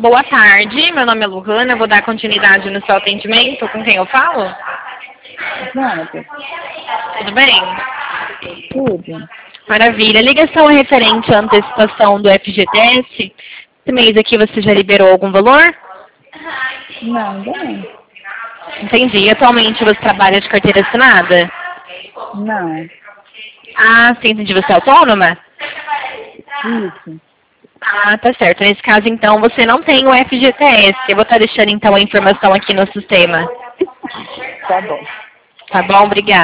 Boa tarde, meu nome é Luhana, eu vou dar continuidade no seu atendimento. Com quem eu falo? Jonathan. Tudo bem? Tudo. Maravilha. A ligação é referente à antecipação do FGTS. Esse mês aqui você já liberou algum valor? Não, ainda não. Entendi. Atualmente você trabalha de carteira assinada? Não. Ah, sim, entendi. Você é autônoma? Isso. Ah, tá certo. Nesse caso, então, você não tem o FGTS. Eu vou estar deixando, então, a informação aqui no sistema. Tá bom. Tá bom? Obrigada.